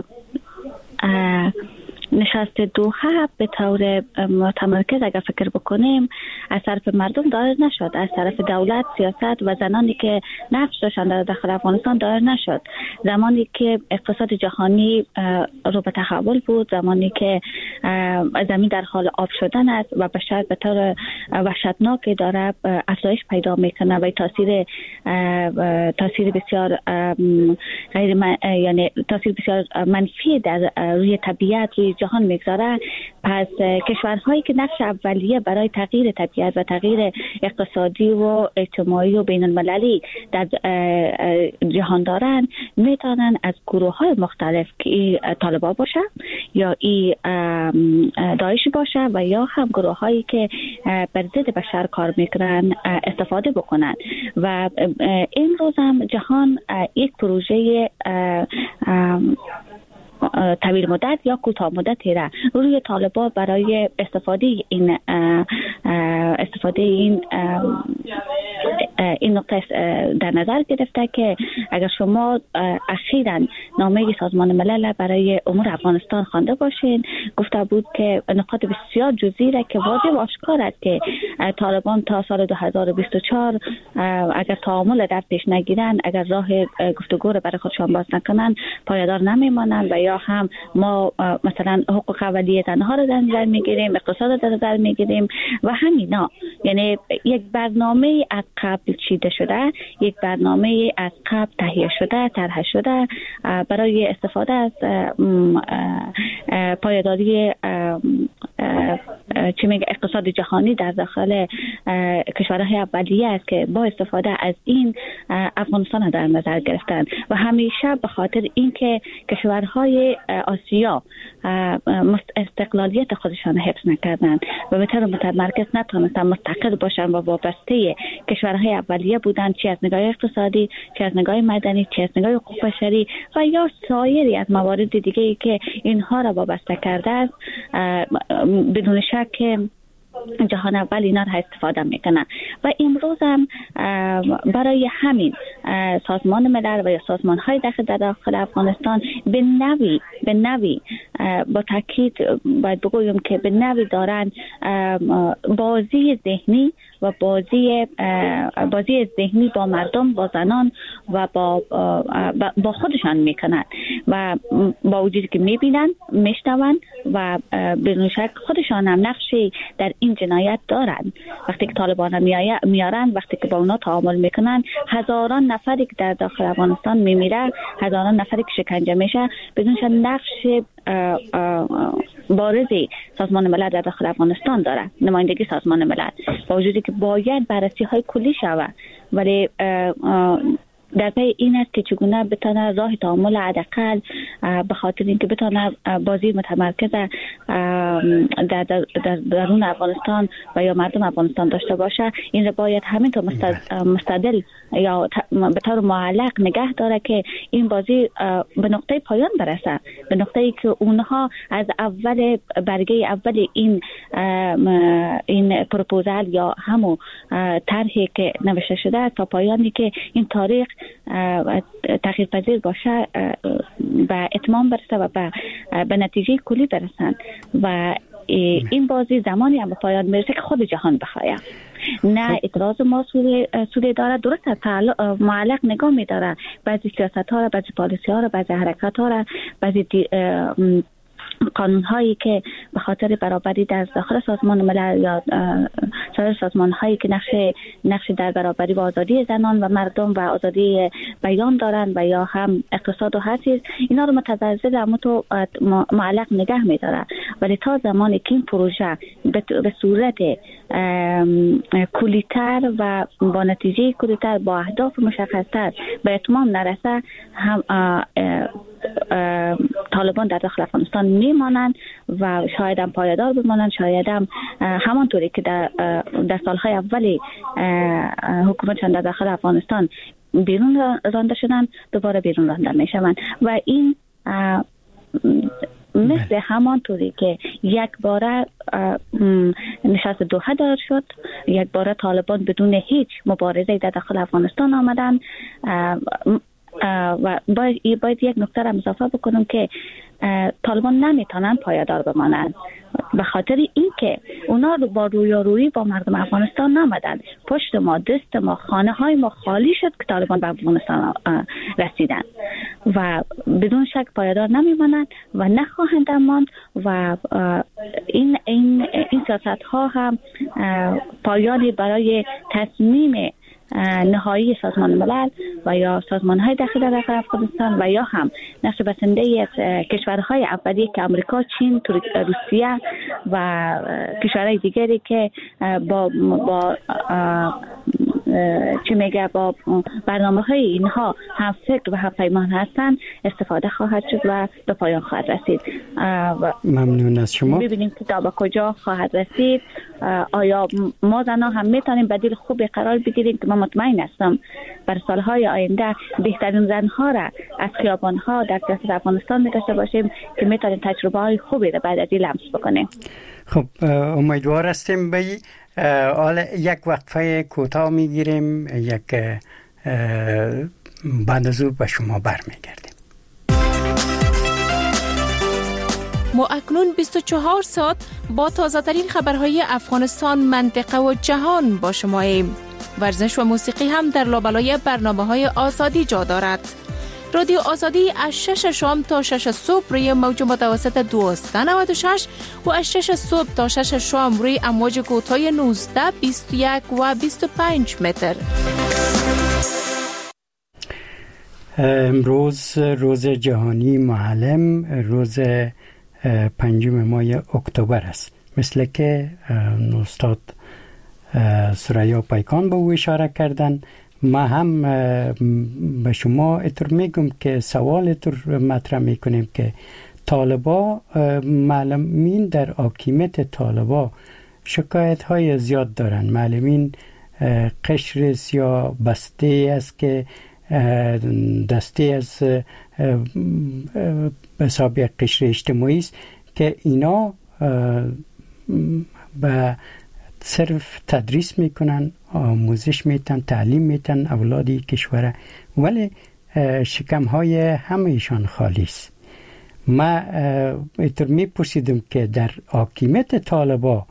نشست دوحه به طور متمرکز اگر فکر بکنیم از طرف مردم دایر نشد، از طرف دولت، سیاست و زنانی که نقش داشتند در داخل افغانستان دایر نشد. زمانی که اقتصاد جهانی رو به تحول بود، زمانی که زمین در حال آب شدن است و بشر به طور وحشتناکی داره افزایش پیدا میکنه و تاثیر تاثیر بسیار غیر من، یعنی تاثیر بسیار منفی در روی طبیعت، روی جهان میگذاره، پس کشورهایی که نقش اولیه برای تغییر طبیعت و تغییر اقتصادی و اجتماعی و بین المللی در جهان دارن میتونن از گروه های مختلف که طالبان باشه یا ای داعش باشه و یا هم گروه هایی که بر ضد بشر کار میکنن استفاده بکنن. و امروز هم جهان یک پروژه طویل مدت یا کوتاه مدتی را روی طالبان برای استفاده این استفاده این این نقطه در نظر گرفته که اگر شما اخیراً نامه سازمان ملل برای امور افغانستان خوانده باشین، گفته بود که نقاط بسیار جزئی را که واضح و آشکار است که طالبان تا سال دو هزار و بیست و چهار اگر تعامل در پیش نگیرن، اگر راه گفتگو را برای خودشان باز نکنن، پایدار نمیمانند و یا هم ما مثلا حقوق اولیه زنها را در نظر میگیریم، اقتصاد را در نظر میگیریم و همینا. یعنی یک برنامه از قبل چیده شده، یک برنامه از قبل تهیه شده، طرح شده برای استفاده از پایداری چی میگه اقتصاد جهانی در داخل کشورهای اولیه است که با استفاده از این افغانستان در نظر گرفتن و همیشه به خاطر اینکه کشورهای آسیا استقلالیت خودشان حفظ نکردند و به طور متمرکز نتونستن مستقل باشن و وابسته کشورهای اولیه بودند، چه از نگاه اقتصادی، چه از نگاه مدنی، چه از نگاه حقوق بشری و یا سایر از موارد دیگه‌ای که اینها را وابسته کرده است. بدون شک جهان اول اینا را استفاده میکنن و امروز هم برای همین سازمان ملل و یا سازمان های داخل در داخل افغانستان به نوی به نوی با تاکید باید بگویم که به نوی دارن بازی ذهنی و بازی بازی ذهنی با مردم، با زنان و با با خودشان میکنن و با وجودی که میبینن، میشنون و بدون شک خودشان هم نقشی در این جنایت دارن. وقتی که طالبان میارن، وقتی که با اونا تعامل میکنن، هزاران نفری که در داخل افغانستان میمیره، هزاران نفری که شکنجه میشه، بدون شک نقش بارزی سازمان ملل در داخل افغانستان داره، نمایندگی سازمان ملل، با وجودی که باید بررسی های کلی شود، ولی در پی این است که چگونه بتونه راه تعامل حداقل به خاطر اینکه بتونه بازی متمرکز در در درون افغانستان و یا مردم افغانستان داشته باشه. این را باید همینطور مستدل یا به طور معلق نگه داره که این بازی به نقطه پایان برسه، به نقطه‌ای که اونها از اول برگه اول این این پروپوزال یا همون طرحی که نوشته شده تا پایانی که این تاریخ تغییر پذیر باشه به اتمام برسه و به, به نتیجه کلی برسن و این بازی زمانی هم به پایان میرسه که خود جهان بخواه. نه اعتراض ما سوری داره، درست معلق نگاه میداره بعضی سیاست ها را، بعضی پالیسی ها را، بعضی حرکت ها را، بعضی قانون هایی که به خاطر برابری در داخل سازمان ملل یا سایر سازمان هایی که نقش نقش در برابری و آزادی زنان و مردم و آزادی بیان دارن و یا هم اقتصاد و هر چیز، اینا رو متزلزل اما تو معلق نگه میداره. ولی تا زمانی که این پروژه به صورت کلی‌تر و با نتیجه کلی‌تر با اهداف مشخص‌تر به اتمام نرسه، هم طالبان در داخل افغانستان میمانند و شاید هم پایدار بمانند، شاید هم همانطوری که در, در سالهای اولی حکومتشان در داخل افغانستان بیرون رانده شدن، دوباره بیرون رانده میشوند و این مثل همانطوری که یک باره نشست دوحه دار شد، یک باره طالبان بدون هیچ مبارزه در داخل افغانستان آمدن و باید, باید یک نکته را اضافه بکنم که طالبان نمیتونن پایدار بمانند به خاطر اینکه اونا با رویارویی با مردم افغانستان نامدن. پشت ما، دست ما، خانه های ما خالی شد که طالبان به افغانستان رسیدن و بدون شک پایدار نمیمانند و نخواهند ماند و این این این سیاست ها هم پایانی برای تصمیم نهایی سازمان ملل و یا سازمان های داخل در افغانستان و یا هم نقش بسنده از کشورهای اولیه که امریکا، چین، روسیه و کشورهای دیگری که با با چی میگه با برنامه های اینها هم فکر و هم پیمان هستن استفاده خواهد شد و به پایان خواهد رسید. ممنون از شما. ببینیم که تا به کجا خواهد رسید. آیا ما زنها هم میتونیم بدیل خوبی قرار بگیریم که من مطمئن هستم بر سالهای آینده بهترین زنها را از خیابانها در سیاست افغانستان می‌داشته باشیم که میتونیم تجربه های خوبی را بعد از این لمس بکنیم. خب امیدوار هستیم به حالا یک وقفه کوتاه میگیریم، یک بعد از او به شما برمیگردیم. ما اکنون بیست و چهار ساعت با تازه ترین خبرهای افغانستان، منطقه و جهان با شماییم. ورزش و موسیقی هم در لابلای برنامه‌های آزادی جا دارد. رادیو آزادی از شش شام تا شش صبح روی موج متوسط دویست و نود و شش و از شش صبح تا شش شام روی امواج کوتاه نوزده، بیست و یک و بیست و پنج متر. امروز روز جهانی معلم، روز پنجم ماه اکتبر است. مثل که استاد سریا پیکان به او اشاره کردن، ما هم به شما اتر میگم که سوال اتر مطرح میکنیم که طالبا، معلمین در حاکمیت طالبا شکایت های زیاد دارن. معلمین قشر یا بسته است که دسته از حساب قشر اجتماعی است که اینا به صرف تدریس میکنن، آموزش میتن، تعلیم میتن اولادی کشور، ولی شکم های همه ایشان خالی است. ما اتر میپرسیدم که در حاکمیت طالبا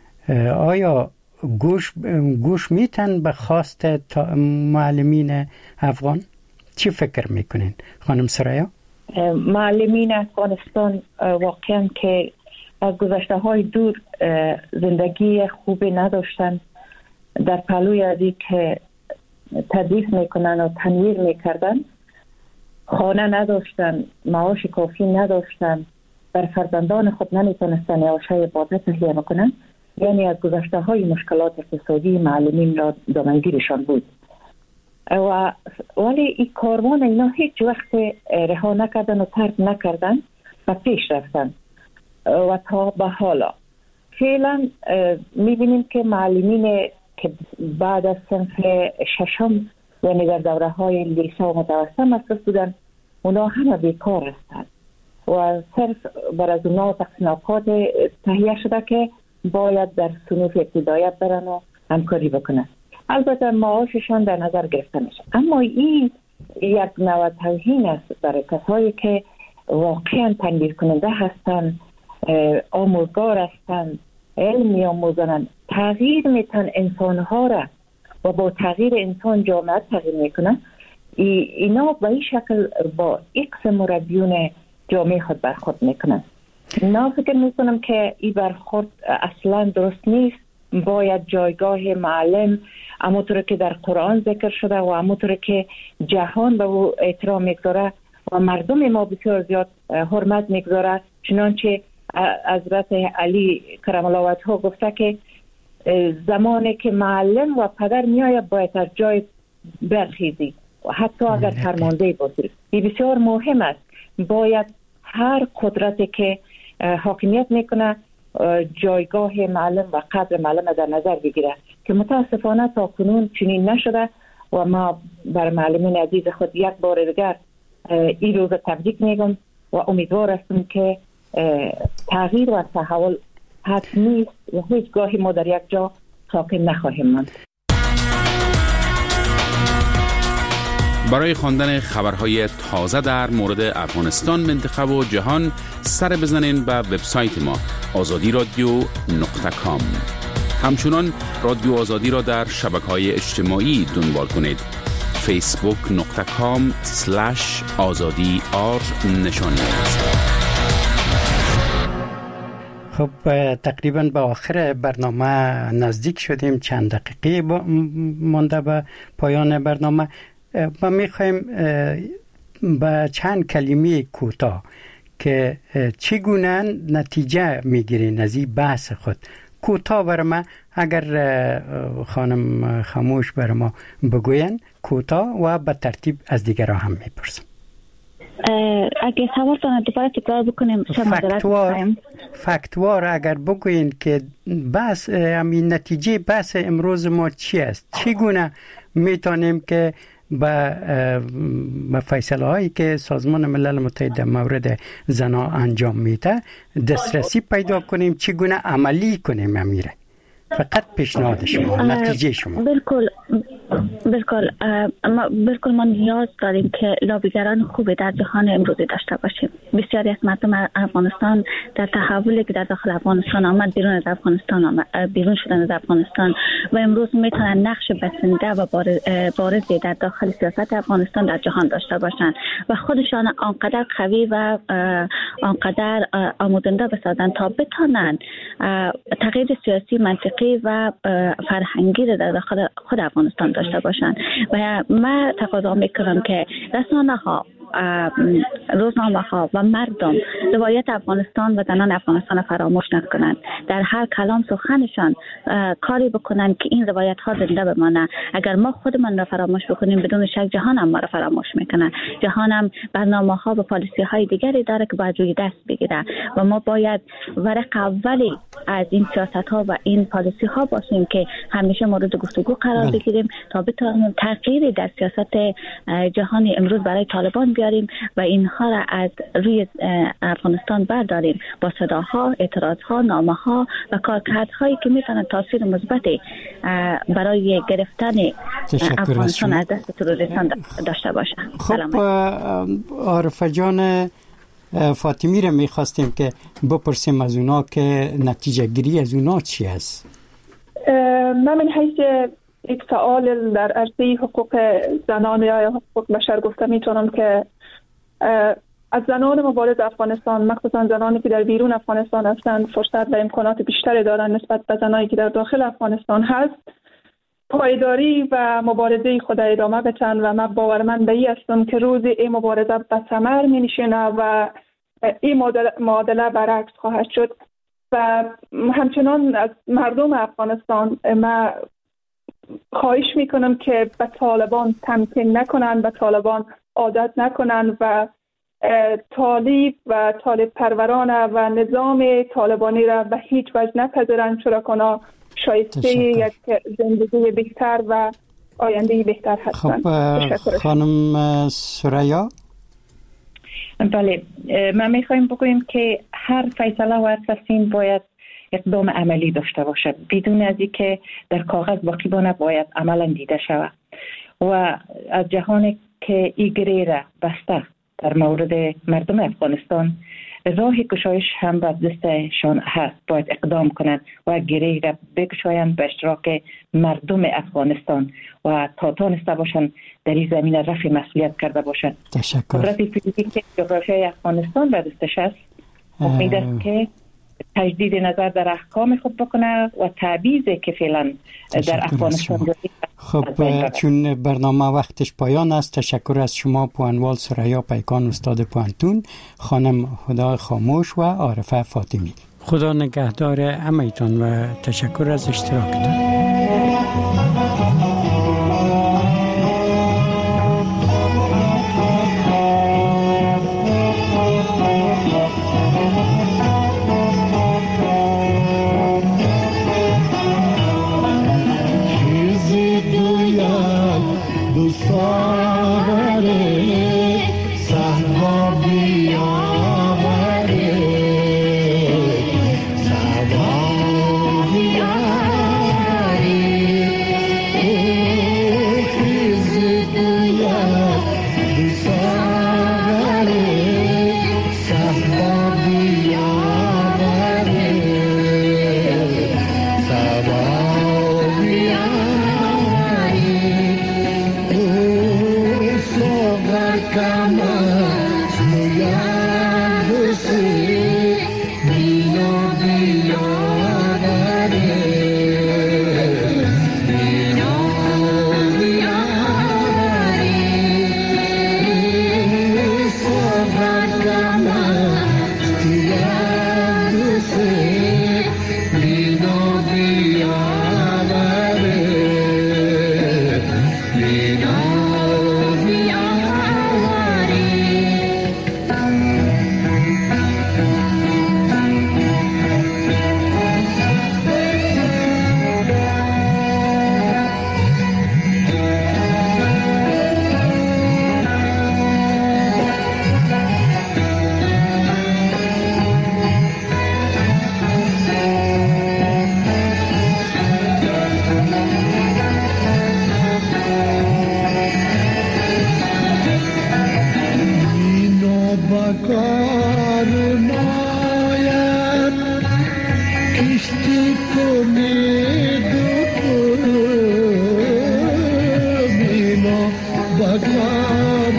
آیا گوش گوش میتن به خواست معلمین افغان؟ چی فکر میکنین خانم سریا؟ معلمین افغانستان واقعا که از گذشته های دور زندگی خوبی نداشتن، در پلوی از این که تدریس میکنن و تنویر میکردن، خانه نداشتن، معاش کافی نداشتن، بر فرزندان خود نمیتونستن معاشهای عبادت تهیه میکنن. یعنی از گذشته های مشکلات اقتصادی معلمین را دامنگیرشان بود. و ولی این کاروان اینا هیچ وقت رها نکردن و ترک نکردن و پیش رفتن و تا به حالا فعلا میبینیم که معلمین که بعد از صنف ششم یعنی در دوره های لیسه و متوسطه مصرف بودن، اونا همه بیکار هستند و صرف بر از اونا تقسیمات تهیه شده که باید در صنوف ابتدایی برن و همکاری بکنن. البته معاششان در نظر گرفته میشه، اما این یک نوع توهین است برای کسایی که واقعا تنبیه کننده هستند، آموزگار هستند، علم می‌آموزند، تغییر میتن انسانها را و با تغییر انسان جامعه تغییر میکنن. ای اینا به این شکل با ایکس مربیون جامعه خود برخورد میکنن. نه فکر میکنم که این برخورد اصلا درست نیست. باید جایگاه معلم همونطور که در قرآن ذکر شده و همونطور که جهان به او احترام میگذاره و مردم ما بسیار زیاد حرمت میگذاره، چنانچه حضرت علی کرم الله وجهه گفته که زمانی که معلم و پدر میآید باید از جای برخیزی و حتی اگر فرمانده باشی. این بسیار مهم است. باید هر قدرتی که حاکمیت میکنه جایگاه معلم و قدر معلم در نظر بگیره که متاسفانه تا کنون چنین نشده و ما بر معلمین عزیز خود یک بار دیگر این روز تبریک میگم و امیدوار هستم که تغییر و تحول حتمی است و هیچ گاهی ما در یک جا ساکن نخواهیم ماند. برای خواندن خبرهای تازه در مورد افغانستان، منطقه و جهان سر بزنین به وبسایت ما آزادی رادیو نقطه کام. همچنان رادیو آزادی را در شبکه‌های اجتماعی دنبال کنید. فیسبوک نقطه کام سلش آزادی آر نشانی است. خب تقریبا به آخر برنامه نزدیک شدیم، چند دقیقه مانده به پایان برنامه. ما میخوایم با چند کلمه کوتاه که چگونه نتیجه میگیرین از این بحث خود کوتاه بر ما اگر خانم خاموش بر ما بگوین کوتاه و به ترتیب از دیگران هم میپرسم. اگه سوالتان دوباره تکرار بکنیم فکتوار فکتوار اگر بگوین که بس همین نتیجه بس امروز ما چی است، چگونه میتونیم که با فیصله هایی که سازمان ملل متحد مورد زنان انجام میده دسترسی پیدا کنیم، چگونه عملی کنیم امیره؟ فقط پیشنهاد شما، نتیجه شما. بالکل بالکل ما بالکل ما نیاز داریم که لابیگران خوبی در جهان امروزی داشته باشیم. بسیاری از مردم افغانستان در تحولی که در داخل افغانستان آمد، بیرون از افغانستان آمد، بیرون شدن از افغانستان و امروز میتونن نقش بسنده و بارزی در داخل سیاست افغانستان در جهان داشته باشند و خودشان آنقدر قوی و آنقدر آموزنده بسازند تا بتونن تغییر سیاسی منطقی و فرهنگی را در داخل خود افغانستان داشته باشند. و من تقاضا میکنم که رسانه ها، روزنامه ها و مردم روایت افغانستان و زنان افغانستان فراموش نکنند. در هر کلام سخنشان کاری بکنند که این روایت ها زنده بمانه. اگر ما خودمان را فراموش بکنیم بدون شک جهان هم ما را فراموش میکنه. جهان هم برنامه ها و پالیسی های دیگری داره که باید روی دست بگیره و ما باید ورق اولی از این سیاست ها و این پالیسی ها باشیم که همیشه مورد گفتگو قرار بگیریم تا بتوانیم تغییری در سیاست جهانی امروز برای طالبان بیاریم و اینها را از روی افغانستان برداریم با صداها، اعتراضها، نامه‌ها و کارکردهایی که میتونه تاثیر مثبتی برای گرفتن افغانستان از دست تروریستان داشته باشه. خب عارفه جان فاطمی را میخواستیم که بپرسیم از اونا که نتیجه گیری از اونا چی است؟ من من حیث یک فعال در عرصه حقوق زنان یا حقوق بشر گفته میتونم که از زنان مبارز افغانستان، مخصوصا زنانی که در بیرون افغانستان هستند، فرصت و امکانات بیشتری دارند نسبت به زنانی که در داخل افغانستان هست. پایداری و مبارزه خود ادامه بدن و من باورمند به این هستم که روز این مبارزه به ثمر می نشینه و این معادله برعکس خواهد شد. و همچنان از مردم افغانستان من خواهش میکنم که به طالبان تمکین نکنن، به طالبان عادت نکنن و طالب و طالب پروران و نظام طالبانی را به هیچ وجه نپذیرند، چرا کنا شایسته یک زندگی بهتر و آینده بهتر هستند. خب خانم سریا. بله، ما میخوایم بگوییم که هر فیصله و هر تصمیم باید اقدام عملی داشته باشد، بدون از اینکه در کاغذ باقی بانه باید عملا دیده شود و از جهانی که این گره را بسته در مورد مردم افغانستان راه گشایش هم به دستشان هست، باید اقدام کنند و گره را بگشایند به اشتراک مردم افغانستان و تا تانسته باشند در این زمینه رفع مسئولیت کرده باشند. تشکر. قدرت فیزیکی جغرافیای افغانستان به دستش است، امید است که تجدید نظر در احکام خود بکنه و تعویضی که فعلا در افغانستان دارید. خب چون برنامه وقتش پایان است، تشکر از شما پوانوال سریا پیکان استاد پوانتون، خانم خدا خاموش و عارفه فاطمی. خدا نگهدار همه‌تان و تشکر از اشتراکتان. Sabah بکار ناید کشتی کنید مینا بکار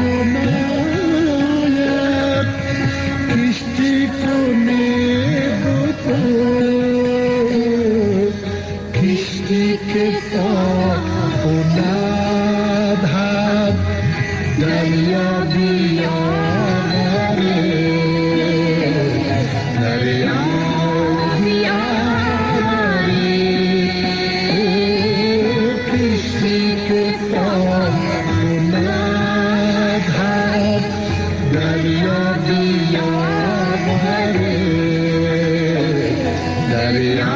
ناید کشتی کنید کشتی که پاک کند حد دریا بیاوره دریا بیاوره کشتی که پاک کند حد دریا بیاوره دریا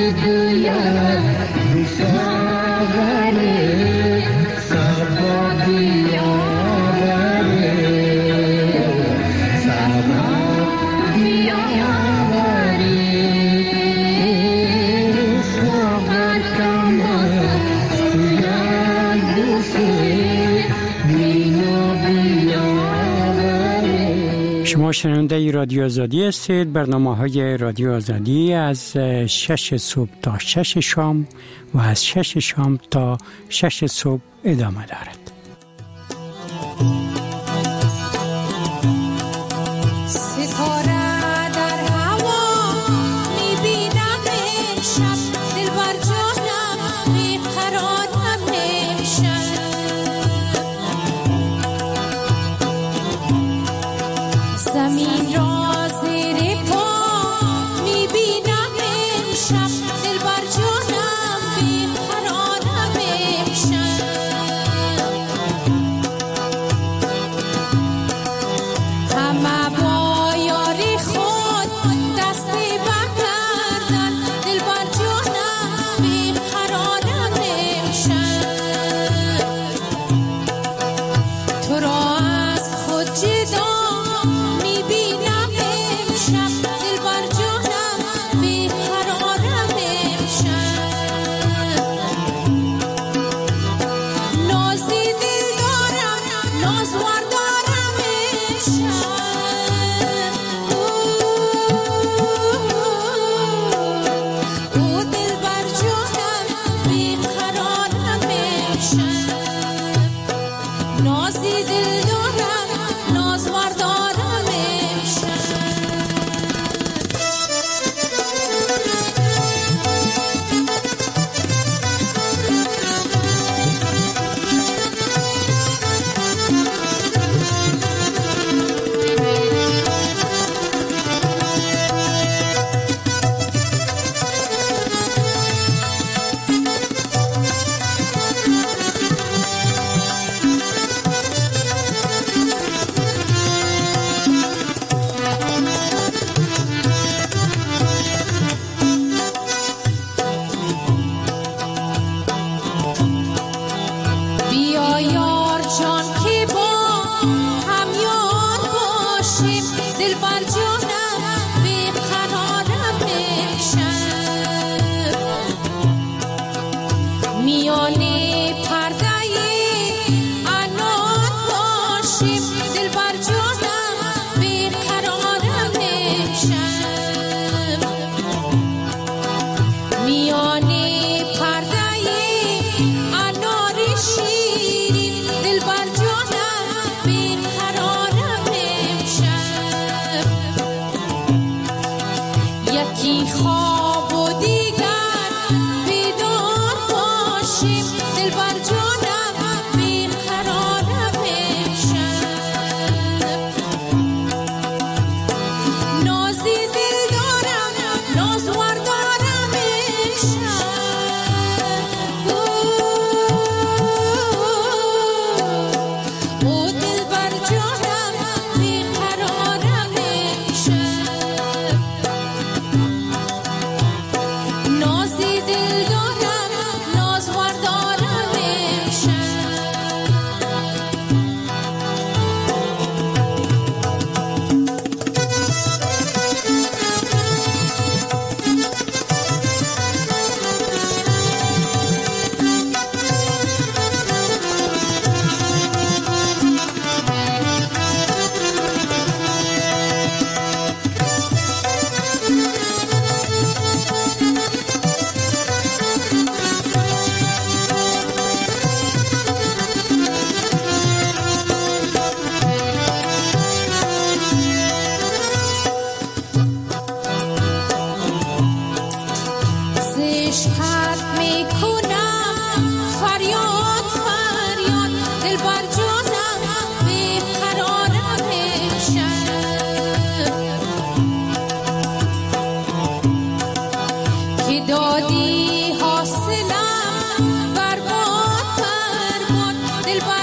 Sabah شما شنونده رادیو آزادی هستید. برنامه های رادیو آزادی از شش صبح تا شش شام و از شش شام تا شش صبح ادامه دارد. دادی حاصلم برباد برباد دل